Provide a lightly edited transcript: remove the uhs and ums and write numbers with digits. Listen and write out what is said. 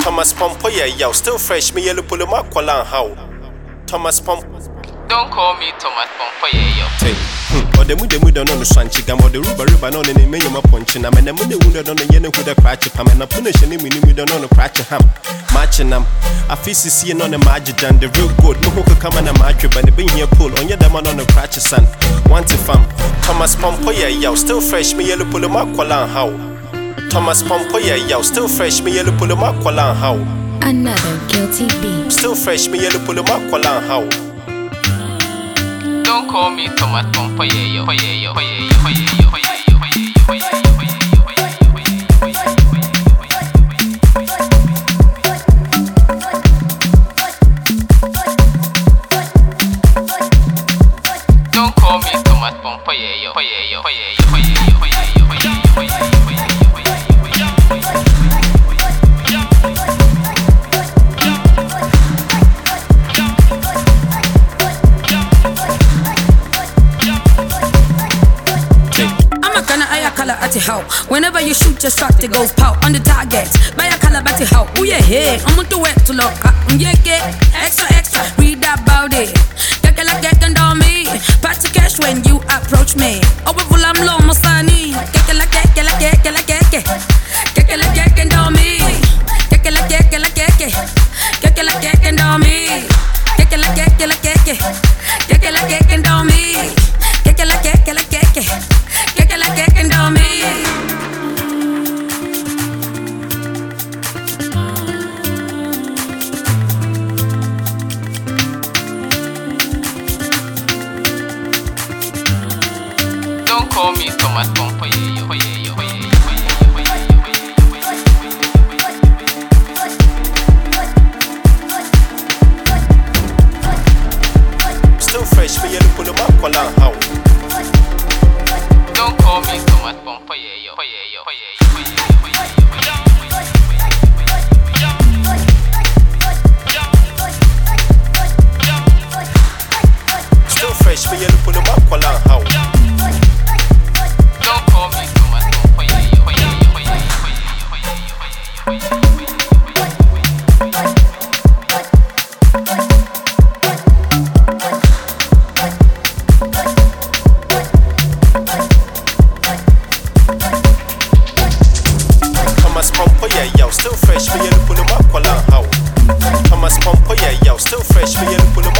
Thomas Pompo, yeah, yo, still fresh, me yellow pull my qualan how. Thomas Pompo. Don't call me Thomas Pompo, yeah, yo. Or the mood on the Sanchigam or the rubber on the minimum punching. I'm in the mood on the yellow with a cratch of ham and a punish and we don't know the cratch of ham. Matching them. I feel seeing on the magic and the real good. No who could come and a match but the being here pull on your demon on the cratch of sun. Want to fam. Thomas Pompo, yeah, yo, still fresh, me yellow pull my qualan how. Thomas Pompo, yeah, yo, still fresh, me yellow pull my qualan how. Another guilty beat. Still fresh, me yellow pull my qualan how. Don't call me Thomas Pompo, yeah, yo, yeah, yo, yeah, yo, yeah, yo, yeah, yo, don't call me Thomas Pompo, yeah, yo, yeah, yo, yeah, yo, yeah, yo, yeah, yo, whenever you shoot your shot, it goes pow on the target. Buy a calabash how? Oh yeah, hey, I'm on the way to look. Yeah, extra, extra. Read about it. Get and on me. Party cash when you approach me. Oh, we full I'm low, Mosani. Get and on me. Get and on me. Get and on me. And on me. don't call me Thomas Pompo, yeah, yo, yeah, yo, yeah, yo. Still fresh, me yellow pull my qualan how. Don't call me Thomas Pompo, yeah, yo, yeah, yo, yeah, yo, yeah, yo. Still fresh, me yellow pull my qualan how. Don't call me Thomas Pompo, yeah, yo, yeah, yo, yeah, yo, yeah, yo, Thomas Pompo, yeah, yo, still fresh, me yellow pull my qualan how. Thomas Pompo, yeah, yo, still fresh, me yellow pull